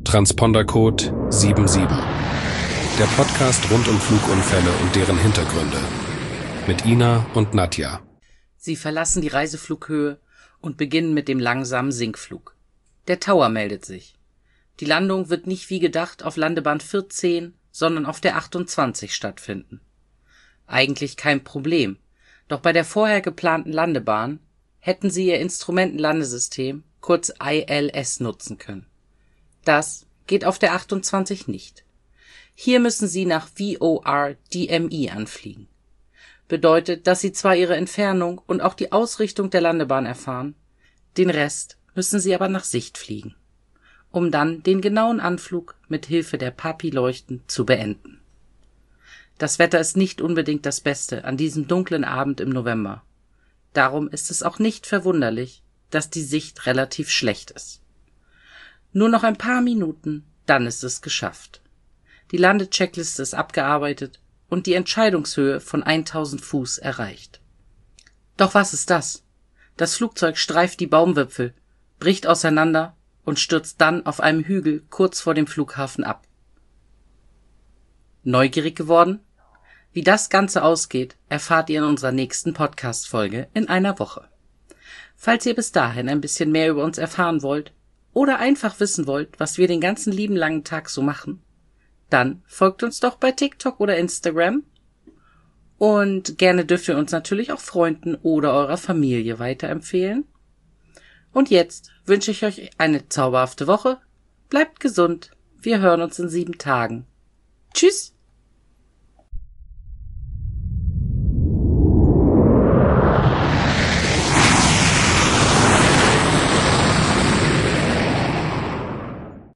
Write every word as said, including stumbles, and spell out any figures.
Transpondercode sieben sieben. Der Podcast rund um Flugunfälle und deren Hintergründe. Mit Ina und Nadja. Sie verlassen die Reiseflughöhe und beginnen mit dem langsamen Sinkflug. Der Tower meldet sich. Die Landung wird nicht wie gedacht auf Landebahn vierzehn, sondern auf der achtundzwanzig stattfinden. Eigentlich kein Problem, doch bei der vorher geplanten Landebahn hätten sie ihr Instrumentenlandesystem, kurz I L S, nutzen können. Das geht auf der achtundzwanzig nicht. Hier müssen sie nach V O R D M I anfliegen. Bedeutet, dass sie zwar ihre Entfernung und auch die Ausrichtung der Landebahn erfahren, den Rest müssen sie aber nach Sicht fliegen, um dann den genauen Anflug mit Hilfe der P A P I-Leuchten zu beenden. Das Wetter ist nicht unbedingt das Beste an diesem dunklen Abend im November. Darum ist es auch nicht verwunderlich, dass die Sicht relativ schlecht ist. Nur noch ein paar Minuten, dann ist es geschafft. Die Landecheckliste ist abgearbeitet und die Entscheidungshöhe von tausend Fuß erreicht. Doch was ist das? Das Flugzeug streift die Baumwipfel, bricht auseinander und stürzt dann auf einem Hügel kurz vor dem Flughafen ab. Neugierig geworden? Wie das Ganze ausgeht, erfahrt ihr in unserer nächsten Podcast-Folge in einer Woche. Falls ihr bis dahin ein bisschen mehr über uns erfahren wollt oder einfach wissen wollt, was wir den ganzen lieben langen Tag so machen, dann folgt uns doch bei TikTok oder Instagram. Und gerne dürft ihr uns natürlich auch Freunden oder eurer Familie weiterempfehlen. Und jetzt wünsche ich euch eine zauberhafte Woche. Bleibt gesund. Wir hören uns in sieben Tagen. Tschüss!